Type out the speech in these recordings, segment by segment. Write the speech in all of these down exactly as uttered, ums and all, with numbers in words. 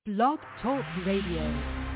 Blog Talk Radio.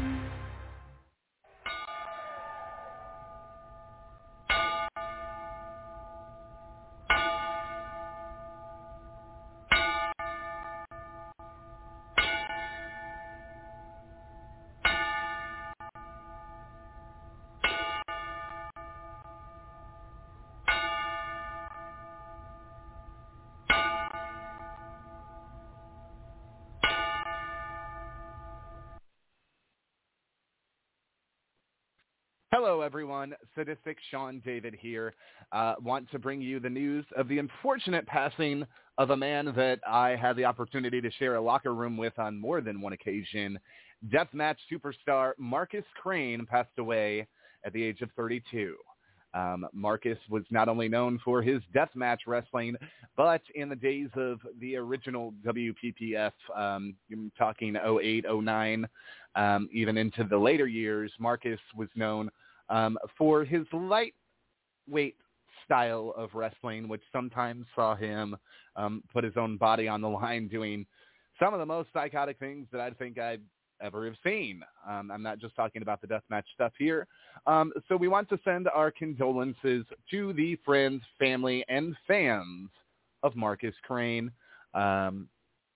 Hello, everyone. Sadistic Sean David here. Uh, want to bring you the news of the unfortunate passing of a man that I had the opportunity to share a locker room with on more than one occasion. Deathmatch superstar Marcus Crane passed away at the age of thirty-two. Um, Marcus was not only known for his deathmatch wrestling, but in the days of the original W P P F, um, I'm talking oh eight, oh nine, um, even into the later years, Marcus was known um, for his lightweight style of wrestling, which sometimes saw him um, put his own body on the line doing some of the most psychotic things that I think I'd ever have seen. Um, I'm not just talking about the deathmatch stuff here. Um, so we want to send our condolences to the friends, family, and fans of Marcus Crane. Um,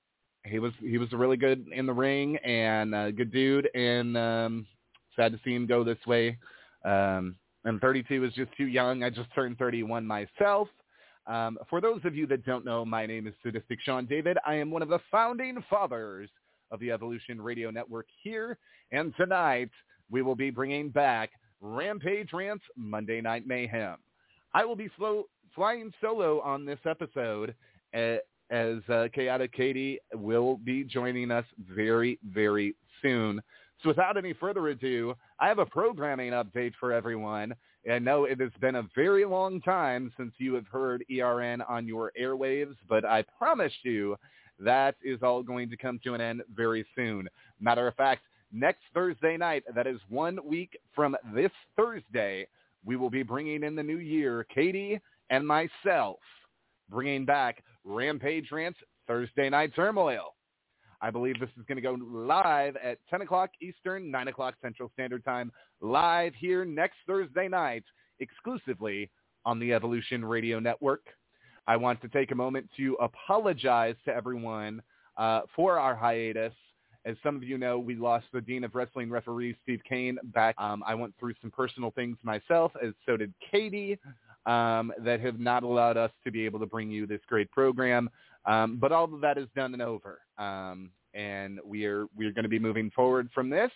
he was he was really good in the ring and a good dude, and um, sad to see him go this way. Um, and thirty-two is just too young. I just turned thirty-one myself. Um, for those of you that don't know, my name is Sadistic Sean David. I am one of the founding fathers of the Evolution Radio Network here, and tonight we will be bringing back Rampage Rants Monday Night Mayhem. I will be slow, flying solo on this episode uh, as uh, Chaotic Katie will be joining us very, very soon. So without any further ado, I have a programming update for everyone. I know it has been a very long time since you have heard E R N on your airwaves, but I promise you that is all going to come to an end very soon. Matter of fact, next Thursday night, that is one week from this Thursday, we will be bringing in the new year, Katie and myself, bringing back Rampage Rants Thursday Night Turmoil. I believe this is going to go live at ten o'clock Eastern, nine o'clock Central Standard Time, live here next Thursday night, exclusively on the Evolution Radio Network. I want to take a moment to apologize to everyone uh, for our hiatus. As some of you know, we lost the Dean of Wrestling referee, Steve Kane, back. Um, I went through some personal things myself, as so did Katie, um, that have not allowed us to be able to bring you this great program. Um, but all of that is done and over, um, and we are we are going to be moving forward from this.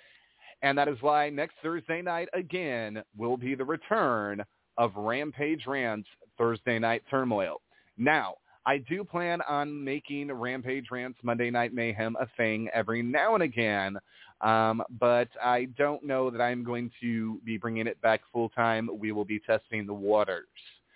And that is why next Thursday night, again, will be the return of Rampage Rants Thursday Night Turmoil. Now, I do plan on making Rampage Rants Monday Night Mayhem a thing every now and again, um, but I don't know that I'm going to be bringing it back full-time. We will be testing the waters.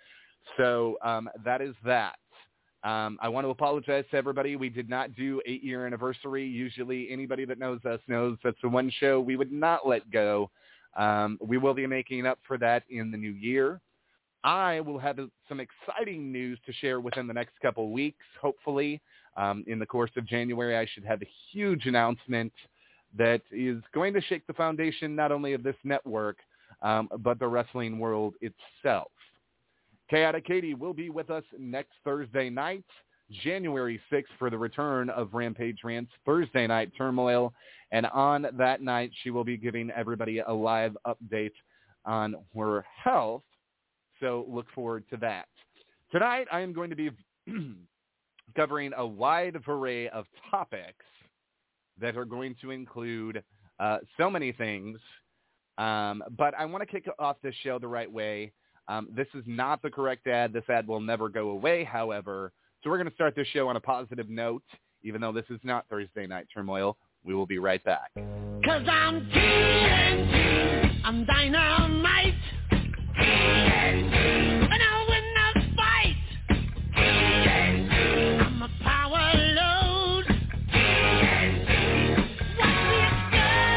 So um, that is that. Um, I want to apologize to everybody. We did not do eight-year anniversary. Usually anybody that knows us knows that's the one show we would not let go. Um, we will be making up for that in the new year. I will have some exciting news to share within the next couple of weeks, hopefully. Um, in the course of January, I should have a huge announcement that is going to shake the foundation not only of this network, um, but the wrestling world itself. Chaotic Katie will be with us next Thursday night, January sixth, for the return of Rampage Rants Thursday Night Turmoil. And on that night, she will be giving everybody a live update on her health. So look forward to that. Tonight, I am going to be covering a wide array of topics that are going to include uh, so many things. Um, but I want to kick off this show the right way. Um, this is not the correct ad. This ad will never go away, however. So we're going to start this show on a positive note, even though this is not Thursday Night Turmoil. We will be right back. 'Cause I'm T N T, I'm dynamite. T N T, and I'll win the fight. T N T, I'm a power load. T N T, watch it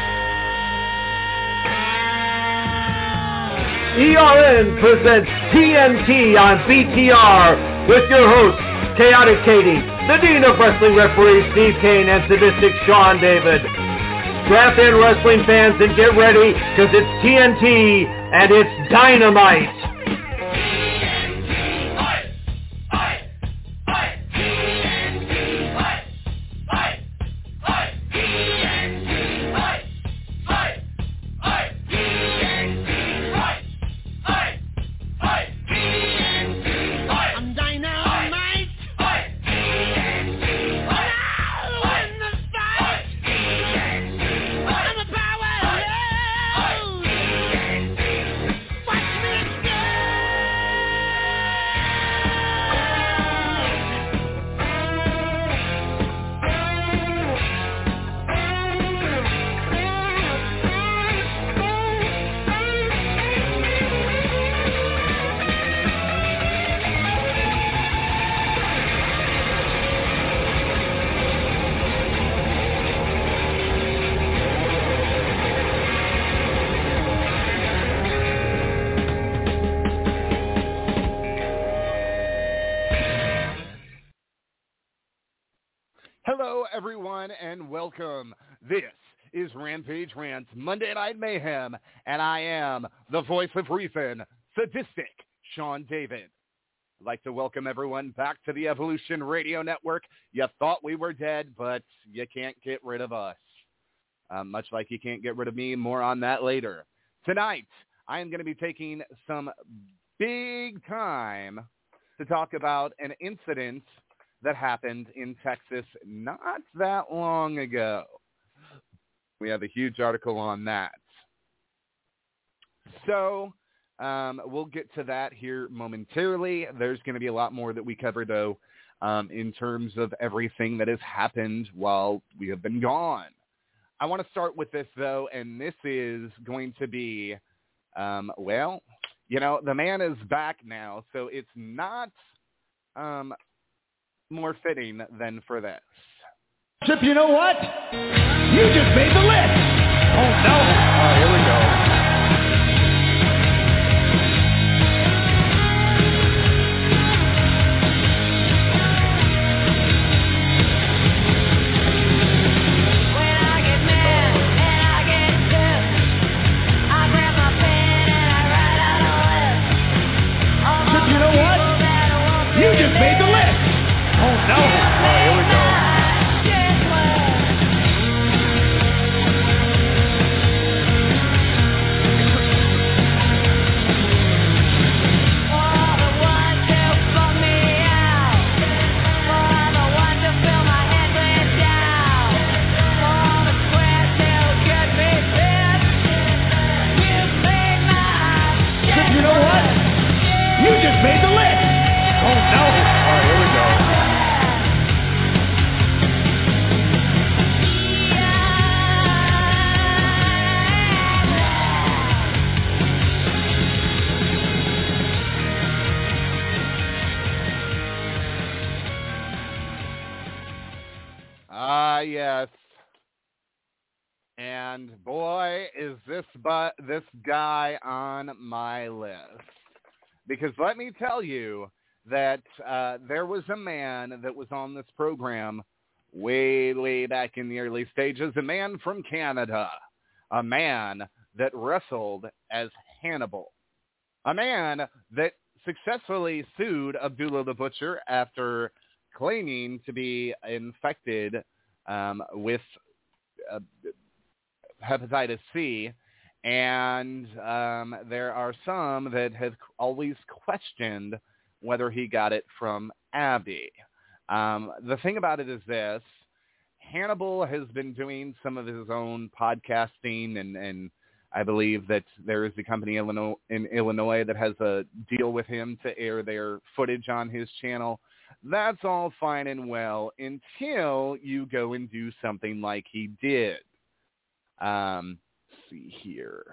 go. E R N presents T N T on B T R with your host, Chaotic Katie. the Dean of Wrestling referees Steve Kane and Sadistic Sean David. Strap in, wrestling fans, and get ready, because it's T N T and it's Dynamite. Hello, everyone, and welcome. This is Rampage Rants Monday Night Mayhem, and I am the voice of reason, Sadistic Sean David. I'd like to welcome everyone back to the Evolution Radio Network. You thought we were dead, but you can't get rid of us. Um, much like you can't get rid of me. More on that later. Tonight, I am going to be taking some big time to talk about an incident that happened in Texas not that long ago. We have a huge article on that. So um, we'll get to that here momentarily. There's going to be a lot more that we cover, though, um, in terms of everything that has happened while we have been gone. I want to start with this, though, and this is going to be, um, well, you know, the man is back now, so it's not um, more fitting than for this. Chip, you know what? You just made the list. Oh, no. Oh, here we go. Yes, and boy, is this but this guy on my list. Because let me tell you that uh, there was a man that was on this program way, way back in the early stages, a man from Canada, a man that wrestled as Hannibal, a man that successfully sued Abdullah the Butcher after claiming to be infected Um, with uh, hepatitis C, and um, there are some that have always questioned whether he got it from Abby. Um, the thing about it is this: Hannibal has been doing some of his own podcasting, and, and I believe that there is a company Illinois, in Illinois that has a deal with him to air their footage on his channel. That's all fine and well until you go and do something like he did. Um, let's see here.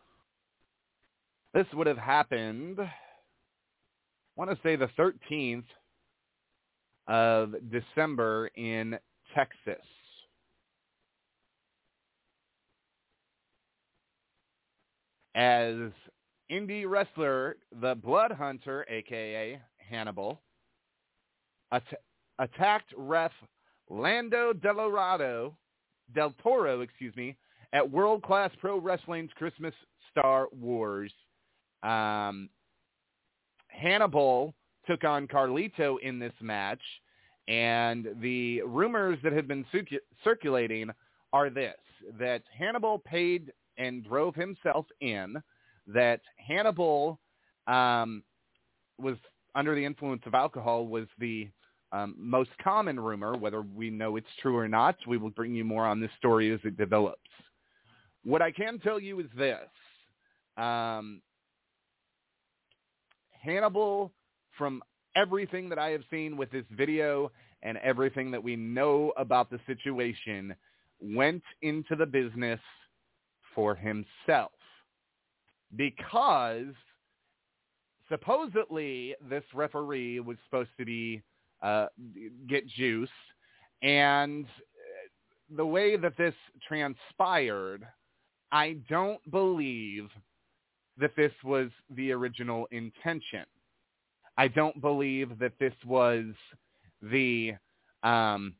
This would have happened, I want to say the thirteenth of December in Texas. As indie wrestler, the Blood Hunter, a k a. Hannibal, Att- attacked ref Lando Delorado, Del Toro, excuse me, at World Class Pro Wrestling's Christmas Star Wars. Um, Hannibal took on Carlito in this match, and the rumors that have been circu- circulating are this, that Hannibal paid and drove himself in, that Hannibal um, was under the influence of alcohol was the um, most common rumor. Whether we know it's true or not, we will bring you more on this story as it develops. What I can tell you is this. Um, Hannibal, from everything that I have seen with this video and everything that we know about the situation, went into the business for himself. Because supposedly this referee was supposed to be uh, get juice, and the way that this transpired, I don't believe that this was the original intention. I don't believe that this was the um,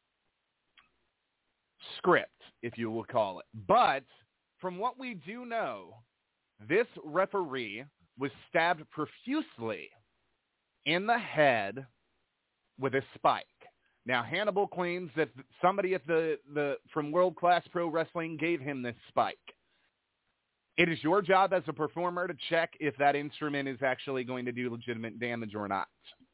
script, if you will call it. But from what we do know, this referee was stabbed profusely in the head with a spike. Now, Hannibal claims that somebody at the, the from World Class Pro Wrestling gave him this spike. It is your job as a performer to check if that instrument is actually going to do legitimate damage or not.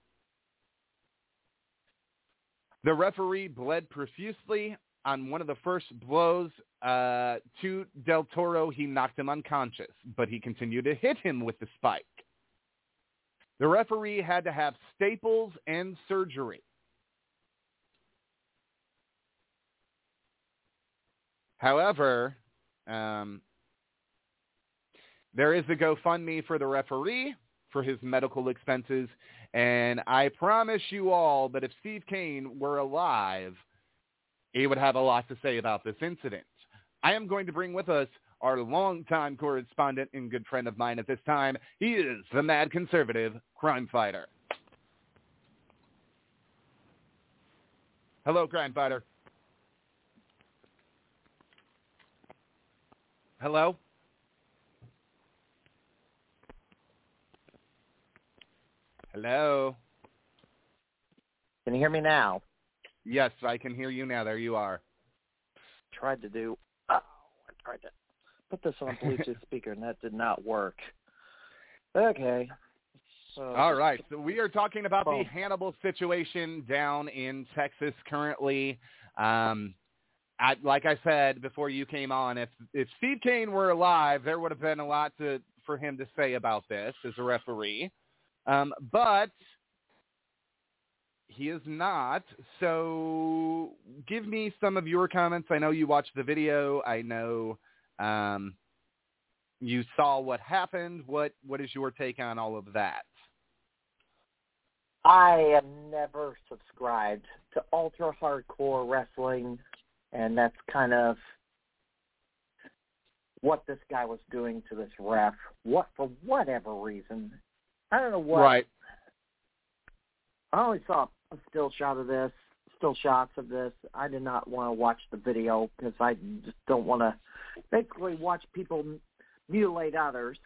The referee bled profusely on one of the first blows uh, to Del Toro. He knocked him unconscious, but he continued to hit him with the spike. The referee had to have staples and surgery. However, um, there is a GoFundMe for the referee for his medical expenses, and I promise you all that if Steve Kane were alive, he would have a lot to say about this incident. I am going to bring with us our longtime correspondent and good friend of mine at this time. He is the mad conservative crime fighter. Hello, crime fighter. Hello? Hello? Can you hear me now? Yes, I can hear you now. There you are. Tried to do, oh, I tried to put this on a Bluetooth speaker, and that did not work. Okay. So, all right. So we are talking about well, the Hannibal situation down in Texas currently. Um, I, like I said before you came on, if if Steve Kane were alive, there would have been a lot to for him to say about this as a referee. Um, but he is not. So give me some of your comments. I know you watched the video. I know um, you saw what happened. What What is your take on all of that? I have never subscribed to ultra hardcore wrestling, and that's kind of what this guy was doing to this ref. What for whatever reason. I don't know what. Right. I only saw a still shot of this, still shots of this. I did not want to watch the video because I just don't want to basically watch people mutilate others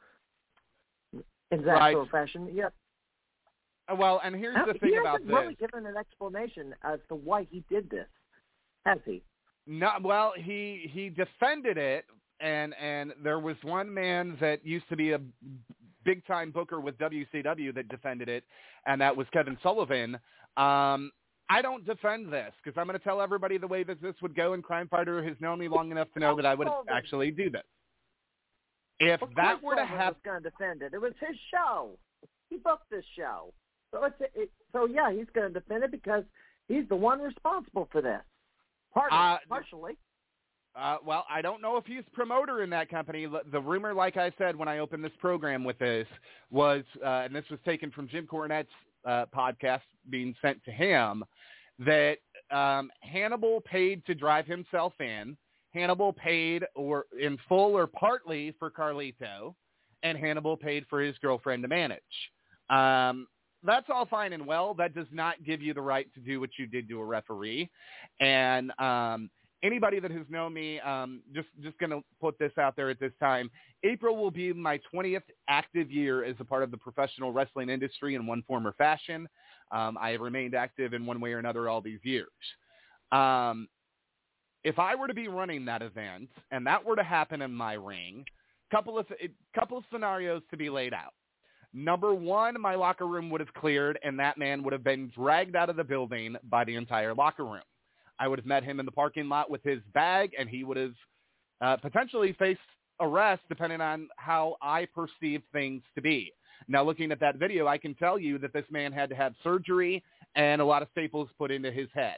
in that right. sort of fashion. Yep. Well, and here's the thing he about hasn't this. really given an explanation as to why he did this, has he? No, well, he he defended it, and and there was one man that used to be a big-time booker with W C W that defended it, and that was Kevin Sullivan. Um, I don't defend this because I'm going to tell everybody the way that this would go, and Crime Fighter has known me long enough to know that I would actually do this. If well, that Chris were to Sullivan happen, was going to defend it. It was his show. He booked this show. So, it's, it, so yeah, he's going to defend it because he's the one responsible for this. Partly, uh, partially. Uh, well, I don't know if he's promoter in that company. The rumor, like I said when I opened this program with this, was, uh, and this was taken from Jim Cornette's uh, podcast being sent to him, that um, Hannibal paid to drive himself in. Hannibal paid or in full or partly for Carlito, and Hannibal paid for his girlfriend to manage. Um, that's all fine and well. That does not give you the right to do what you did to a referee. And um, anybody that has known me, um, just just going to put this out there at this time, April will be my twentieth active year as a part of the professional wrestling industry in one form or fashion. Um, I have remained active in one way or another all these years. Um, if I were to be running that event and that were to happen in my ring, couple of couple of scenarios to be laid out. Number one, my locker room would have cleared, and that man would have been dragged out of the building by the entire locker room. I would have met him in the parking lot with his bag, and he would have uh, potentially faced arrest depending on how I perceived things to be. Now, looking at that video, I can tell you that this man had to have surgery and a lot of staples put into his head.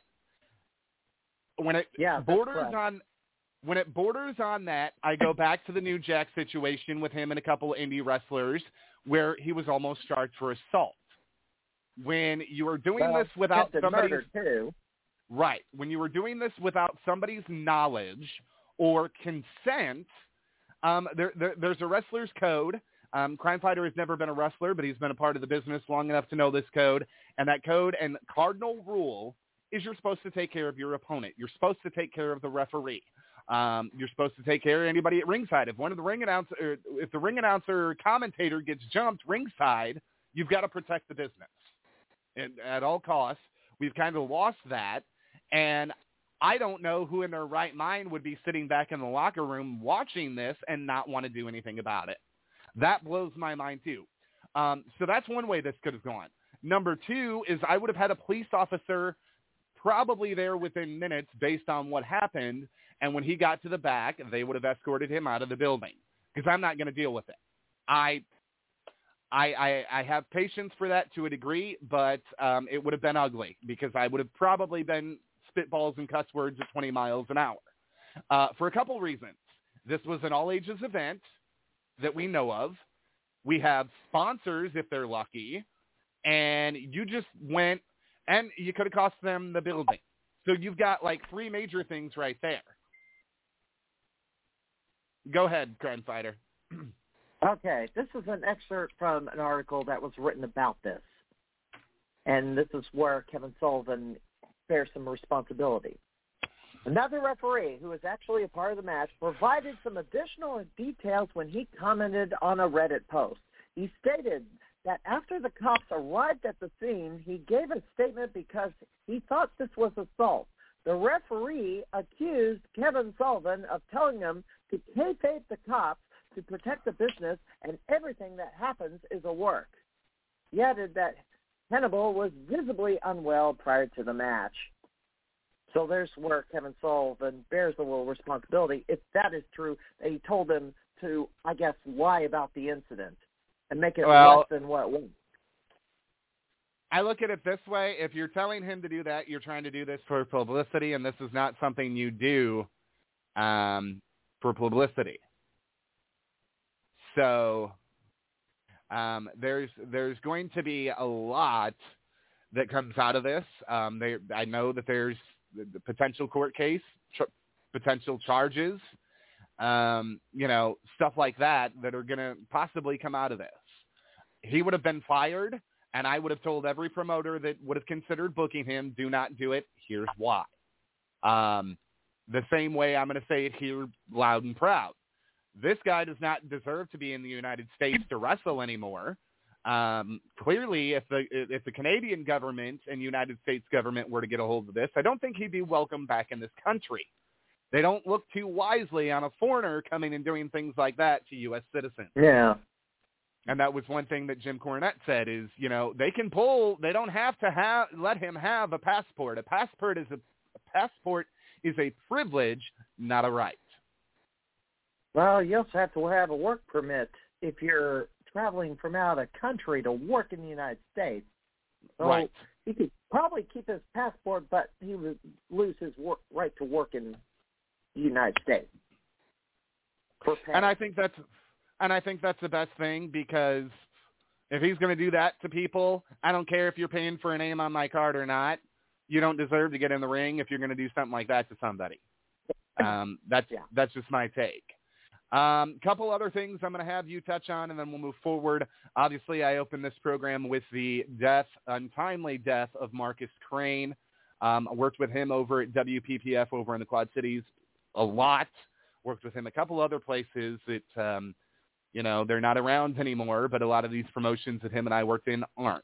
When it yeah, borders on when it borders on that, I go back to the New Jack situation with him and a couple of indie wrestlers where he was almost charged for assault. When you are doing well, this without somebody's murder too. Right. When you were doing this without somebody's knowledge or consent, um, there, there, there's a wrestler's code. Um, Crime Fighter has never been a wrestler, but he's been a part of the business long enough to know this code. And that code and cardinal rule is you're supposed to take care of your opponent. You're supposed to take care of the referee. Um, you're supposed to take care of anybody at ringside. If one of the ring announcer, if the ring announcer or commentator gets jumped ringside, you've got to protect the business and, at all costs. We've kind of lost that, and I don't know who in their right mind would be sitting back in the locker room watching this and not want to do anything about it. That blows my mind too. Um, so that's one way this could have gone. Number two is I would have had a police officer probably there within minutes based on what happened. And when he got to the back, they would have escorted him out of the building because I'm not going to deal with it. I, I, I, I have patience for that to a degree, but um, it would have been ugly because I would have probably been spitballs and cuss words at twenty miles an hour uh, for a couple reasons. This was an all ages event that we know of. We have sponsors if they're lucky, and you just went and you could have cost them the building. So you've got like three major things right there. Go ahead, Crime Fighter. Okay, this is an excerpt from an article that was written about this. And this is where Kevin Sullivan bears some responsibility. Another referee, who is actually a part of the match, provided some additional details when he commented on a Reddit post. He stated that after the cops arrived at the scene, he gave a statement because he thought this was assault. The referee accused Kevin Sullivan of telling him to kayfabe the cops to protect the business, and everything that happens is a work. He added that Hannibal was visibly unwell prior to the match. So there's where Kevin Sullivan bears a little responsibility. If that is true, that he told him to, I guess, lie about the incident and make it well, less than what it was. I look at it this way. If you're telling him to do that, you're trying to do this for publicity, and this is not something you do um, for publicity. So um, there's there's going to be a lot that comes out of this. Um, they, I know that there's the potential court case, tr- potential charges, um, you know, stuff like that that are going to possibly come out of this. He would have been fired, and I would have told every promoter that would have considered booking him, do not do it. Here's why. Um, the same way I'm going to say it here loud and proud. This guy does not deserve to be in the United States to wrestle anymore. Um, clearly, if the if the Canadian government and United States government were to get a hold of this, I don't think he'd be welcome back in this country. They don't look too wisely on a foreigner coming and doing things like that to U S citizens. Yeah. And that was one thing that Jim Cornette said is, you know, they can pull, they don't have to have, let him have a passport. A passport is a, a passport is a privilege, not a right. Well, you also have to have a work permit if you're traveling from out of country to work in the United States. So right. He could probably keep his passport, but he would lose his work, right to work in the United States. And I think that's, and I think that's the best thing, because if he's going to do that to people, I don't care if you're paying for a name on my card or not. You don't deserve to get in the ring if you're going to do something like that to somebody. Um, that's yeah. that's just my take. Um, couple other things I'm going to have you touch on, and then we'll move forward. Obviously, I opened this program with the death, untimely death of Marcus Crane. Um, I worked with him over at W P P F over in the Quad Cities a lot. Worked with him a couple other places that, um, you know, they're not around anymore, but a lot of these promotions that him and I worked in aren't.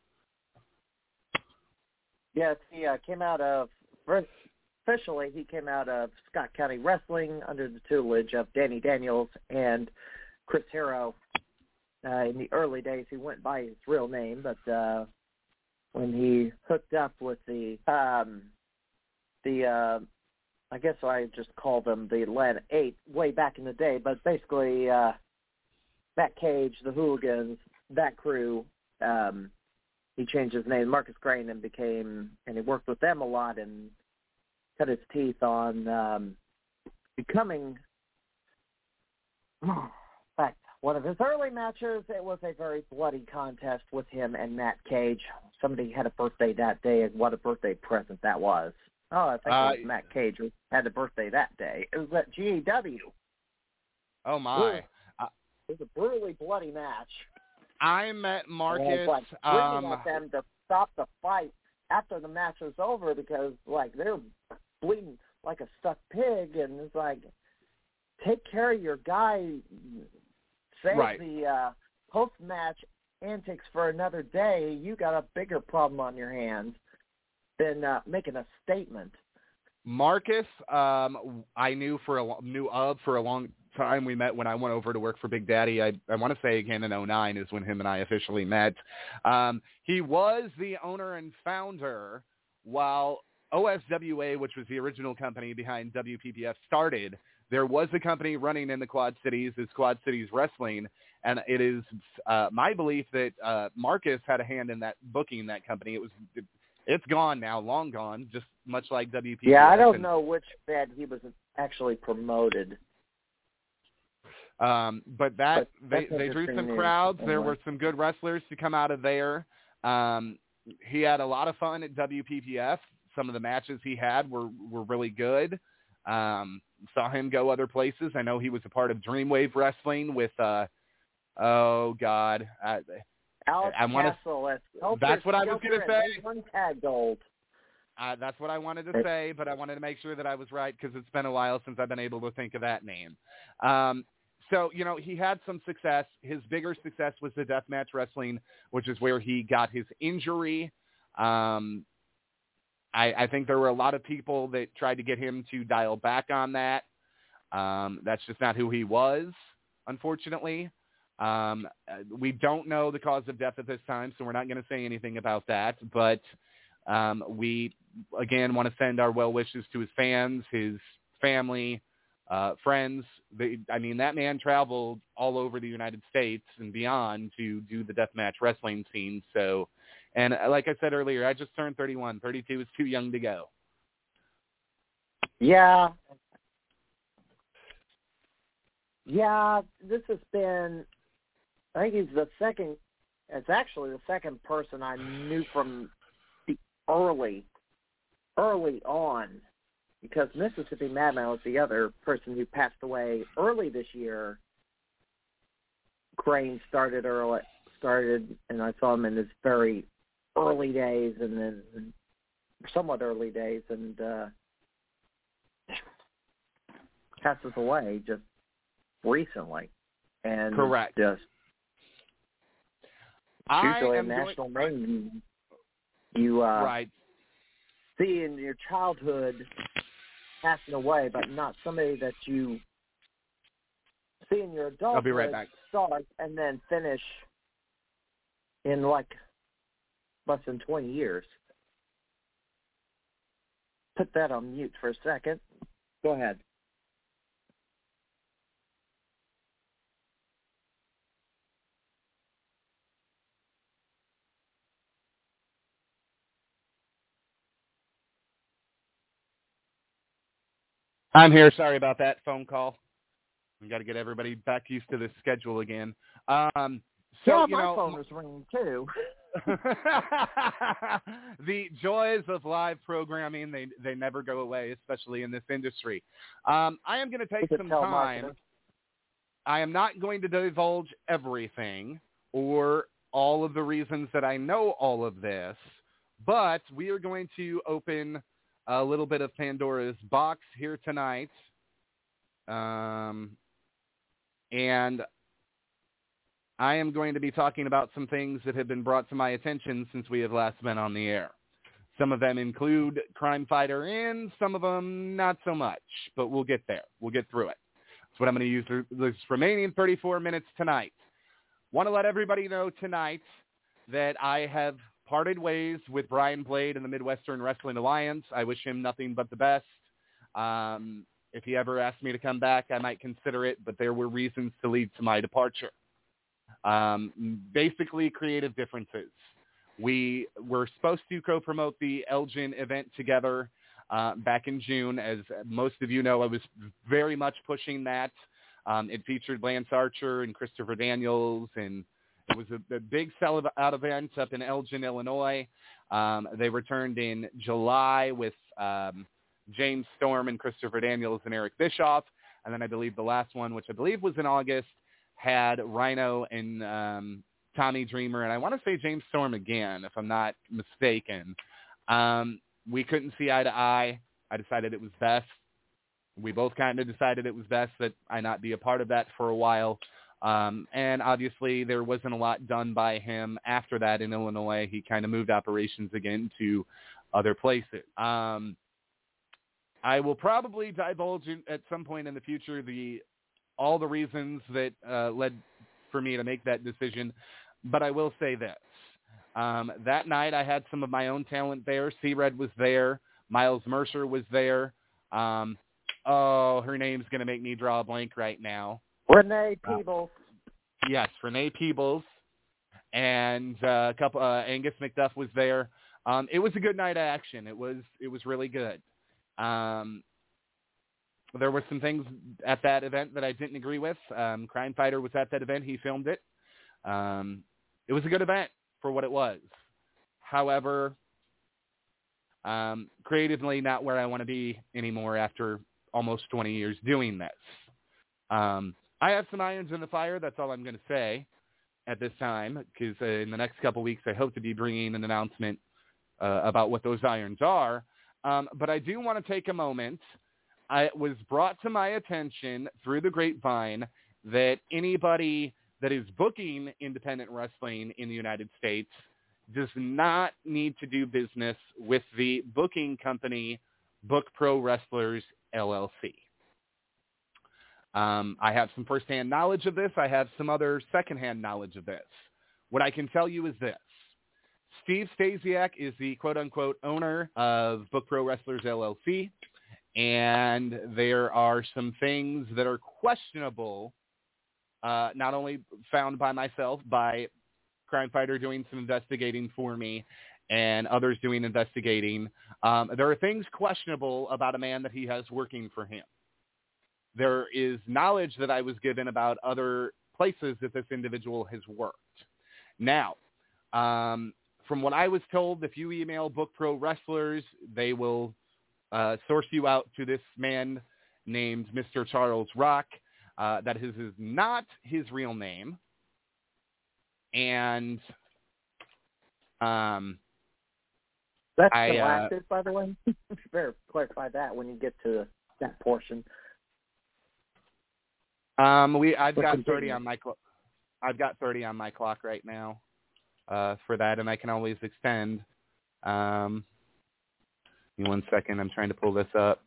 Yes, he uh, came out of, officially, he came out of Scott County Wrestling under the tutelage of Danny Daniels and Chris Hero. Uh, in the early days, he went by his real name, but uh, when he hooked up with the, um, the uh, I guess I just called them the Atlanta Eight way back in the day, but basically uh, Matt Cage, the Hooligans, that crew, um, he changed his name, Marcus Crane, and became, and he worked with them a lot and cut his teeth on um, becoming, in fact, one of his early matches, it was a very bloody contest with him and Matt Cage. Somebody had a birthday that day, and what a birthday present that was. Oh, I think uh, it was Matt Cage who had a birthday that day. It was at G A W. Oh, my. It was, it was a brutally bloody match. I met Marcus. And like screaming um, at them to stop the fight after the match was over because, like, they're bleeding like a stuck pig, and it's like, take care of your guy. Save right. the uh, post-match antics for another day. You got a bigger problem on your hands than uh, making a statement. Marcus, um, I knew for a knew of for a long time. We met when I went over to work for Big Daddy. I, I want to say again in oh nine is when him and I officially met. Um, he was the owner and founder while O S W A, which was the original company behind W P P F, started. There was a company running in the Quad Cities, it's Quad Cities Wrestling, and it is uh, my belief that uh, Marcus had a hand in that booking that company. It was it, it's gone now, long gone, just much like W P P F. Yeah, I don't and, know which bed he was actually promoted. Um, but that but they, they drew some news. crowds. Anyway. There were some good wrestlers to come out of there. Um, he had a lot of fun at W P P F. Some of the matches he had were, were really good. Um, saw him go other places. I know he was a part of Dreamwave Wrestling with, uh, oh God, I, Alex I want to. That's what I was going to say. One tag gold. Uh, that's what I wanted to say, but I wanted to make sure that I was right because it's been a while since I've been able to think of that name. Um, so, you know, he had some success. His bigger success was the Deathmatch Wrestling, which is where he got his injury. Um, I, I think there were a lot of people that tried to get him to dial back on that. Um, that's just not who he was, unfortunately. Um, we don't know the cause of death at this time, so we're not going to say anything about that. But um, we, again, want to send our well wishes to his fans, his family, uh, friends. They, I mean, that man traveled all over the United States and beyond to do the deathmatch wrestling scene. So, and like I said earlier, I just turned thirty-one. thirty-two is too young to go. Yeah. Yeah, this has been, I think he's the second, it's actually the second person I knew from the early, early on, because Mississippi Madman was the other person who passed away early this year. Crane started early, started, and I saw him in his very early days, and then somewhat early days, and uh, passes away just recently. And correct. Just I usually a am national going, name you, you uh, right. see in your childhood passing away, but not somebody that you see in your adulthood I'll be right back. start and then finish in like less than twenty years. Put that on mute for a second. Go ahead. I'm here. Sorry about that phone call. We got to get everybody back used to this schedule again. Um, so, yeah, you my know, phone was ringing too. the joys of live programming, they they never go away, especially in this industry. Um, I am going to take some time. I am not going to divulge everything or all of the reasons that I know all of this, but we are going to open a little bit of Pandora's box here tonight. Um, and I am going to be talking about some things that have been brought to my attention since we have last been on the air. Some of them include Crime Fighter and some of them not so much, but we'll get there. We'll get through it. That's what I'm going to use this remaining thirty-four minutes tonight. Want to let everybody know tonight that I have parted ways with Brian Blade and the Midwestern Wrestling Alliance. I wish him nothing but the best. Um, if he ever asked me to come back, I might consider it, but there were reasons to lead to my departure. Um, basically, creative differences. We were supposed to co-promote the Elgin event together uh, back in June. As most of you know, I was very much pushing that. Um, it featured Lance Archer and Christopher Daniels, and it was a, a big sell-out event up in Elgin, Illinois. Um, they returned in July with um, James Storm and Christopher Daniels and Eric Bischoff. And then I believe the last one, which I believe was in August, had Rhino and um, Tommy Dreamer, and I want to say James Storm again, if I'm not mistaken. Um, we couldn't see eye to eye. I decided it was best. We both kind of decided it was best that I not be a part of that for a while. Um, and obviously there wasn't a lot done by him after that in Illinois. He kind of moved operations again to other places. Um, I will probably divulge in, at some point in the future the all the reasons that uh, led for me to make that decision. But I will say this. Um, that night I had some of my own talent there. C-Red was there. Miles Mercer was there. Um, oh, her name's going to make me draw a blank right now. Renee Peebles. Uh, yes, Renee Peebles. And uh, a couple. Uh, Angus McDuff was there. Um, it was a good night of action. It was it was really good. Um, there were some things at that event that I didn't agree with. Um, Crime Fighter was at that event. He filmed it. Um, it was a good event for what it was. However, um, creatively not where I want to be anymore after almost twenty years doing this. Um, I have some irons in the fire. That's all I'm going to say at this time, because uh, in the next couple weeks I hope to be bringing an announcement uh, about what those irons are. Um, but I do want to take a moment. I, it was brought to my attention through the grapevine that anybody that is booking independent wrestling in the United States does not need to do business with the booking company Book Pro Wrestlers, L L C. Um, I have some firsthand knowledge of this. I have some other secondhand knowledge of this. What I can tell you is this. Steve Stasiak is the quote-unquote owner of Book Pro Wrestlers, L L C, and there are some things that are questionable, uh, not only found by myself, by Crime Fighter doing some investigating for me and others doing investigating. Um, there are things questionable about a man that he has working for him. There is knowledge that I was given about other places that this individual has worked. Now, um, from what I was told, if you email Book Pro Wrestlers, they will uh, source you out to this man named Mister Charles Rock. Uh, that is, is not his real name. And um, that's I, the last uh, is, by the way. Better clarify that when you get to that portion. Um, we I've We'll got continue. thirty on my clock. I've got thirty on my clock right now uh, for that, and I can always extend. Um, give me one second. I'm trying to pull this up.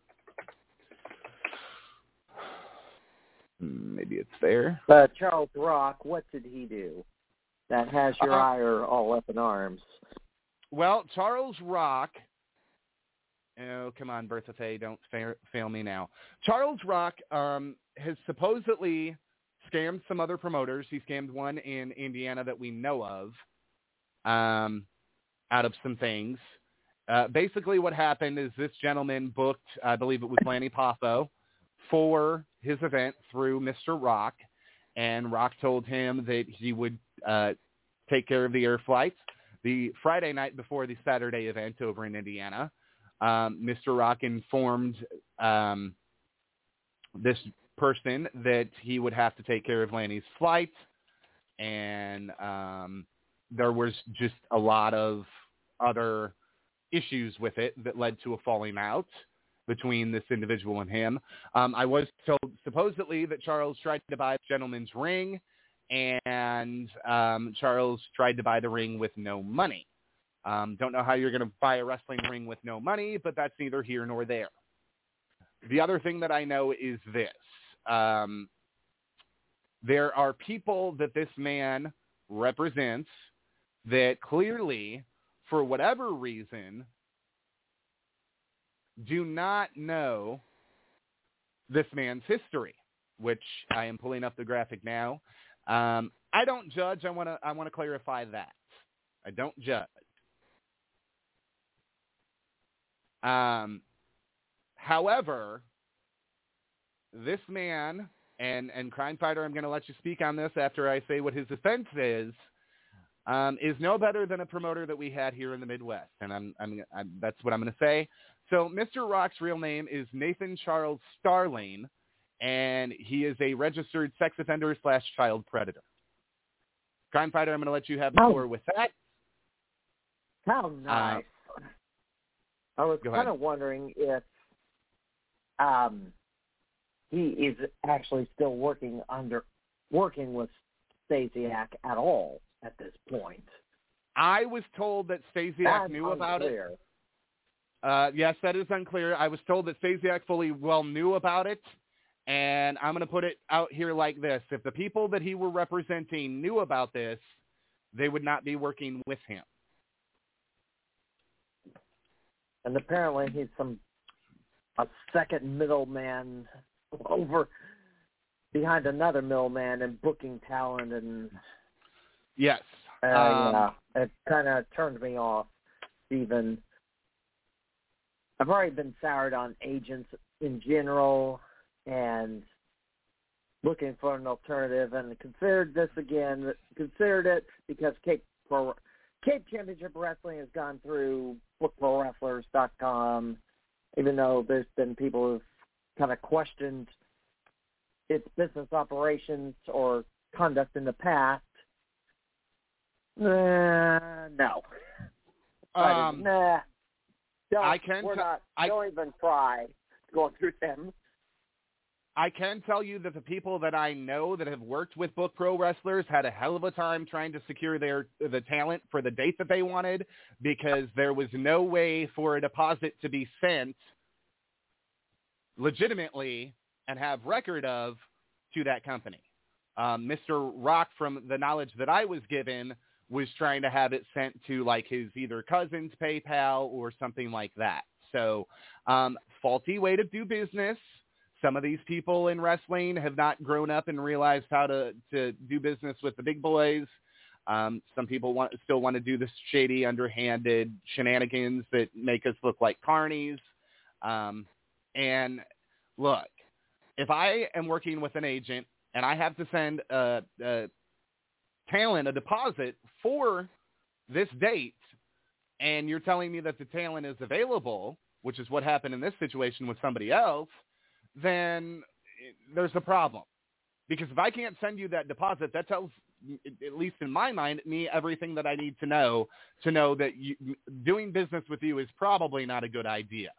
Maybe it's there. Uh, Charles Rock, what did he do that has your Uh, ire all up in arms? Well, Charles Rock. Oh, come on, Bertha Faye, don't fa- fail me now. Charles Rock um, has supposedly scammed some other promoters. He scammed one in Indiana that we know of um, out of some things. Uh, basically what happened is this gentleman booked, I believe it was Lanny Poffo, for his event through Mister Rock, and Rock told him that he would uh, take care of the air flights. The Friday night before the Saturday event over in Indiana, um, Mister Rock informed um, this person that he would have to take care of Lanny's flight, and um, there was just a lot of other issues with it that led to a falling out between this individual and him. Um, I was told supposedly that Charles tried to buy the gentleman's ring, and um, Charles tried to buy the ring with no money. Um, don't know how you're going to buy a wrestling ring with no money, but that's neither here nor there. The other thing that I know is this. Um, there are people that this man represents that clearly, for whatever reason, do not know this man's history, which I am pulling up the graphic now. Um, I don't judge. I want to I want to clarify that. I don't judge. Um, however, this man, and, and Crime Fighter, I'm going to let you speak on this after I say what his offense is, um, is no better than a promoter that we had here in the Midwest. And I'm, I'm, I'm that's what I'm going to say. So Mister Rock's real name is Nathan Charles Starling, and he is a registered sex offender slash child predator. Crime Fighter, I'm going to let you have the floor with that. How nice. Uh, I was kind of wondering if um, he is actually still working under working with Stasiak at all at this point. I was told that Stasiak That's knew about unclear. it. Uh, yes, that is unclear. I was told that Stasiak fully well knew about it, and I'm going to put it out here like this. If the people that he were representing knew about this, they would not be working with him. And apparently he's some a second middleman over behind another middleman and booking talent, and yes, uh, um, yeah, it kind of turned me off. Even I've already been soured on agents in general, and looking for an alternative, and considered this again. Considered it because Cape Pro, Cape Championship Wrestling has gone through book pro wrestlers dot com, even though there's been people who've kind of questioned its business operations or conduct in the past. Uh, no. Um, nah. Don't, I can we're t- not, I, don't even try going through them. I can tell you that the people that I know that have worked with Book Pro Wrestlers had a hell of a time trying to secure their the talent for the date that they wanted, because there was no way for a deposit to be sent legitimately and have record of to that company. Um, Mister Rock, from the knowledge that I was given, was trying to have it sent to like his either cousin's PayPal or something like that. So um, faulty way to do business. Some of these people in wrestling have not grown up and realized how to, to do business with the big boys. Um, some people want, still want to do this shady, underhanded shenanigans that make us look like carnies. Um, and look, if I am working with an agent and I have to send a, a talent a deposit for this date, and you're telling me that the talent is available, which is what happened in this situation with somebody else, then there's a problem. Because if I can't send you that deposit, that tells, at least in my mind, me everything that I need to know to know that you, doing business with you is probably not a good idea.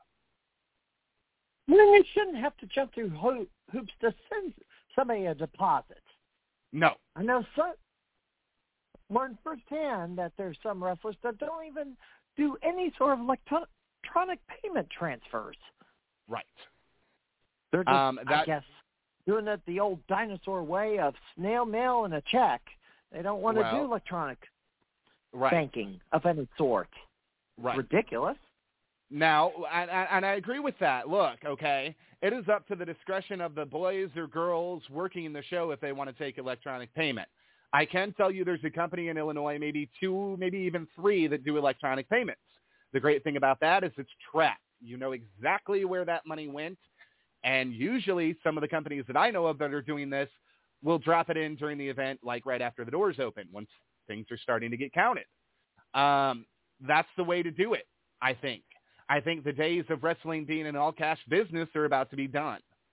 Then you shouldn't have to jump through ho- hoops to send somebody a deposit. No. I know some, learned firsthand that there's some wrestlers that don't even do any sort of electronic payment transfers. Right. They're just, um, that, I guess, doing it the old dinosaur way of snail mail and a check. They don't want well, to do electronic right. banking of any sort. Right. Ridiculous. Now, and, and I agree with that. Look, okay, it is up to the discretion of the boys or girls working the show if they want to take electronic payment. I can tell you there's a company in Illinois, maybe two, maybe even three, that do electronic payments. The great thing about that is it's tracked. You know exactly where that money went. And usually some of the companies that I know of that are doing this will drop it in during the event, like right after the doors open, once things are starting to get counted. Um, that's the way to do it, I think. I think the days of wrestling being an all-cash business are about to be done.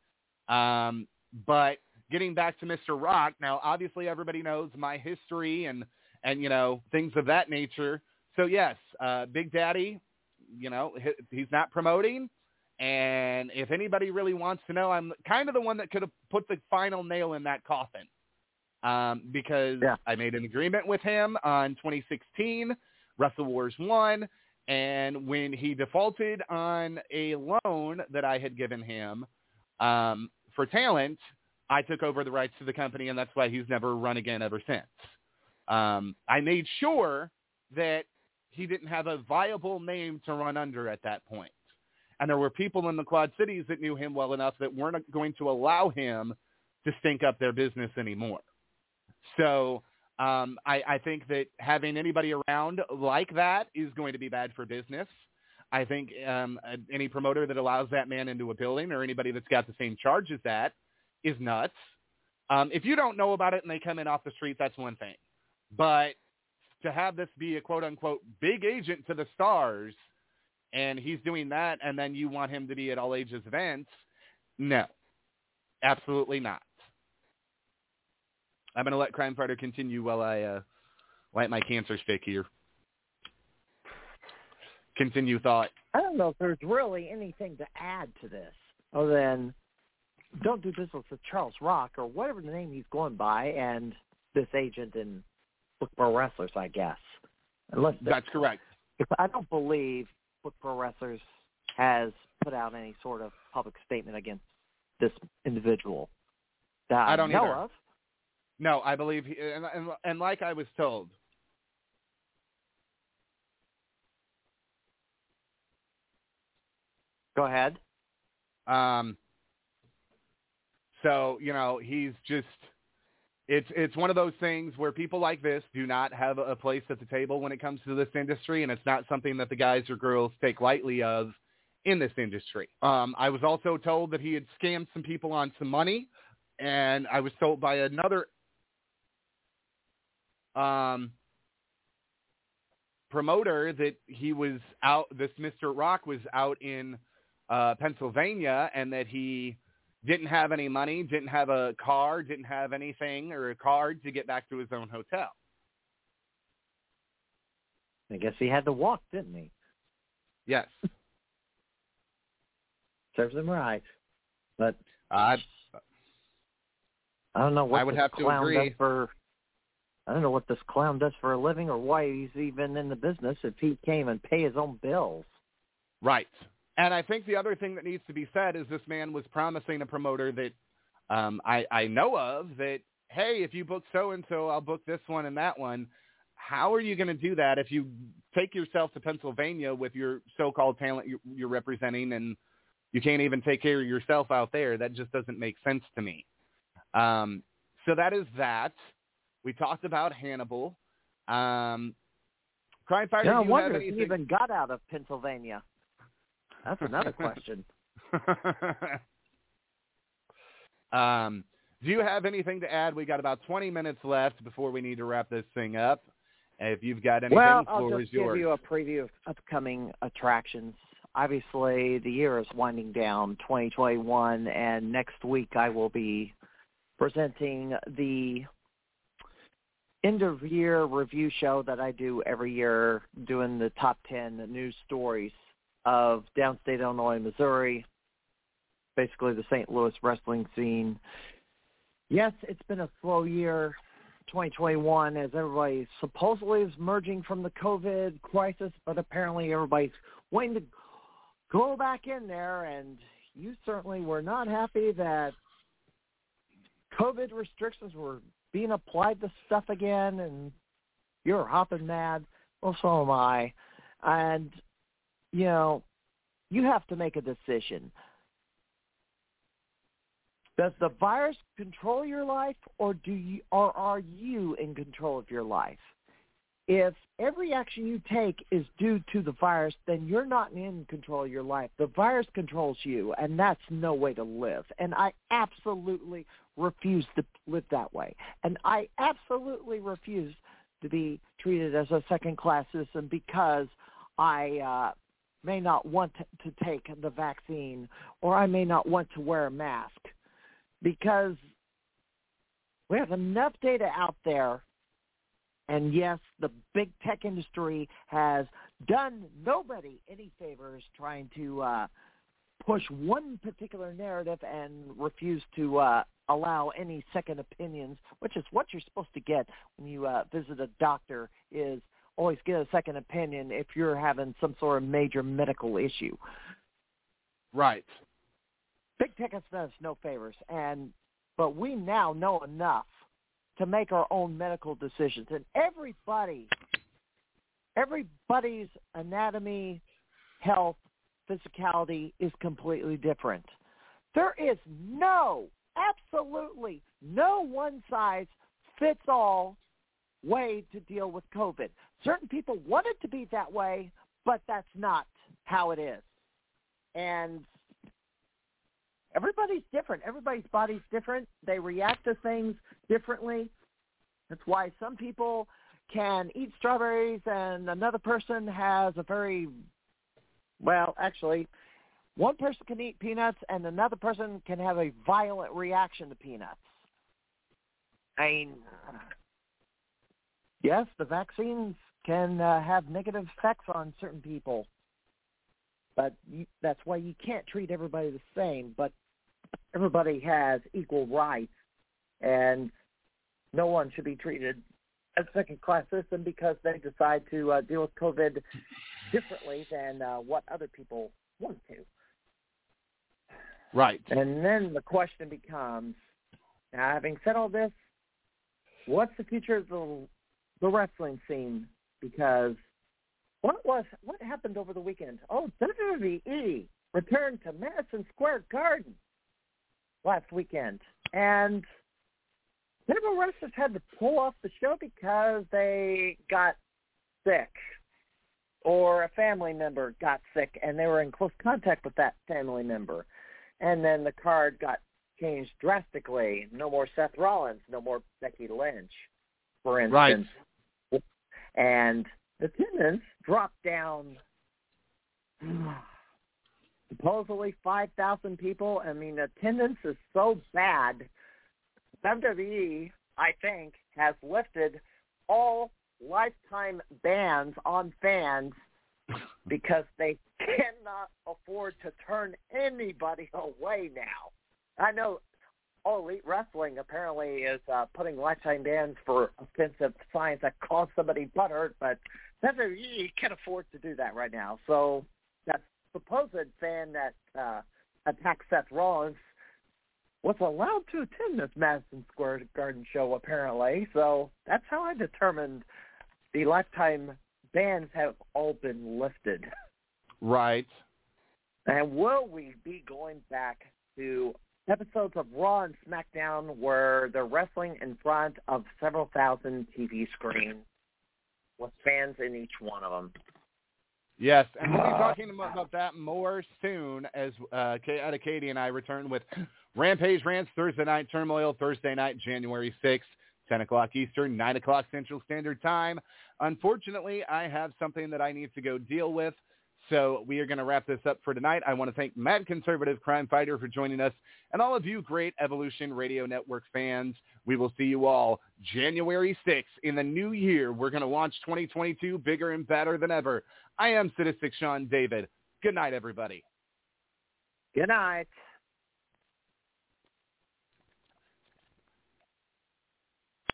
Um, but getting back to Mister Rock, now obviously everybody knows my history and, and you know, things of that nature. So yes, uh, Big Daddy, you know, he, he's not promoting. And if anybody really wants to know, I'm kind of the one that could have put the final nail in that coffin. Um, because yeah. I made an agreement with him on twenty sixteen, Wrestle Wars one, and when he defaulted on a loan that I had given him um, for talent, I took over the rights to the company, and that's why he's never run again ever since. Um, I made sure that he didn't have a viable name to run under at that point. And there were people in the Quad Cities that knew him well enough that weren't going to allow him to stink up their business anymore. So um, I, I think that having anybody around like that is going to be bad for business. I think um, any promoter that allows that man into a building or anybody that's got the same charge as that is nuts. Um, if you don't know about it and they come in off the street, that's one thing. But to have this be a quote-unquote big agent to the stars, and he's doing that, and then you want him to be at all ages events, no, absolutely not. I'm going to let Crime Fighter continue while I uh, light my cancer stick here. Continue thought. I don't know if there's really anything to add to this other than don't do business with Charles Rock or whatever the name he's going by and this agent in Book Pro Wrestlers, I guess. Unless That's correct. I don't believe Book Pro Wrestlers has put out any sort of public statement against this individual that I, I don't know either. of. No, I believe, he, and, and, and like I was told, go ahead. Um. So you know, he's just, it's it's one of those things where people like this do not have a place at the table when it comes to this industry, and it's not something that the guys or girls take lightly of in this industry. Um, I was also told that he had scammed some people on some money, and I was told by another Um, promoter that he was out, this Mister Rock was out in uh, Pennsylvania, and that he didn't have any money, didn't have a car, didn't have anything or a card to get back to his own hotel. I guess he had to walk, didn't he? Yes. Serves him right. But uh, I don't know what I would this have to clown agree. does for I don't know what this clown does for a living or why he's even in the business if he can't even pay his own bills. Right. And I think the other thing that needs to be said is this man was promising a promoter that um, I, I know of that, hey, if you book so-and-so, I'll book this one and that one. How are you going to do that if you take yourself to Pennsylvania with your so-called talent you're, you're representing and you can't even take care of yourself out there? That just doesn't make sense to me. Um, so that is that. We talked about Hannibal. Um, Crime Fighter, yeah, I do you wonder have if anything? he even got out of Pennsylvania. That's another question. um, do you have anything to add? We got about twenty minutes left before we need to wrap this thing up. If you've got anything, well, floor I'll is just give yours. you a preview of upcoming attractions. Obviously, the year is winding down, twenty twenty-one, and next week I will be presenting the end-of-year review show that I do every year, doing the top ten news stories of downstate Illinois, Missouri, basically the Saint Louis wrestling scene. Yes, it's been a slow year, twenty twenty-one, as everybody supposedly is emerging from the COVID crisis, but apparently everybody's waiting to go back in there, and you certainly were not happy that COVID restrictions were being applied to stuff again, and you're hopping mad. Well, so am I. And, you know, you have to make a decision. Does the virus control your life, or do you, or are you in control of your life? If every action you take is due to the virus, then you're not in control of your life. The virus controls you, and that's no way to live. And I absolutely refuse to live that way. And I absolutely refuse to be treated as a second-class citizen because I uh, may not want to, to take the vaccine, or I may not want to wear a mask. because we have enough data out there. And yes, the big tech industry has done nobody any favors trying to uh, push one particular narrative and refuse to uh, allow any second opinions, which is what you're supposed to get when you uh, visit a doctor, is always get a second opinion if you're having some sort of major medical issue. Right. Big tech has done us no favors, and but we now know enough to make our own medical decisions. And everybody, everybody's anatomy, health, physicality is completely different. There is no, absolutely no one-size-fits-all way to deal with COVID. Certain people want it to be that way, but that's not how it is. And everybody's different. Everybody's body's different. They react to things differently. That's why some people can eat strawberries and another person has a very, well, actually, one person can eat peanuts and another person can have a violent reaction to peanuts. I mean, yes, the vaccines can uh, have negative effects on certain people, but you, that's why you can't treat everybody the same. But everybody has equal rights, and no one should be treated as a second-class citizen because they decide to uh, deal with COVID differently than uh, what other people want to. Right. And then the question becomes, now having said all this, what's the future of the, the wrestling scene? Because what was what happened over the weekend? Oh, W W E returned to Madison Square Garden last weekend, and several wrestlers had to pull off the show because they got sick or a family member got sick and they were in close contact with that family member. And then the card got changed drastically. No more Seth Rollins, no more Becky Lynch, for instance. Right. And attendance dropped down supposedly five thousand people. I mean, attendance is so bad. W W E, I think, has lifted all lifetime bans on fans because they cannot afford to turn anybody away now. I know All Elite Wrestling apparently is uh, putting lifetime bans for offensive signs that cause somebody butthurt, but W W E can't afford to do that right now. So that supposed fan that uh, attacked Seth Rollins was allowed to attend this Madison Square Garden show, apparently. So that's how I determined the lifetime bans have all been lifted. Right. And will we be going back to episodes of Raw and SmackDown where they're wrestling in front of several thousand T V screens with fans in each one of them? Yes, and we'll be talking about that more soon as uh, Etta Katie and I return with Rampage Rants Thursday Night Turmoil, Thursday night, January sixth, ten o'clock Eastern, nine o'clock Central Standard Time. Unfortunately, I have something that I need to go deal with, so we are going to wrap this up for tonight. I want to thank Mad Conservative Crime Fighter for joining us, and all of you great Evolution Radio Network fans. We will see you all January sixth in the new year. We're going to launch twenty twenty-two bigger and better than ever. I am Sadistic Sean David. Good night, everybody. Good night.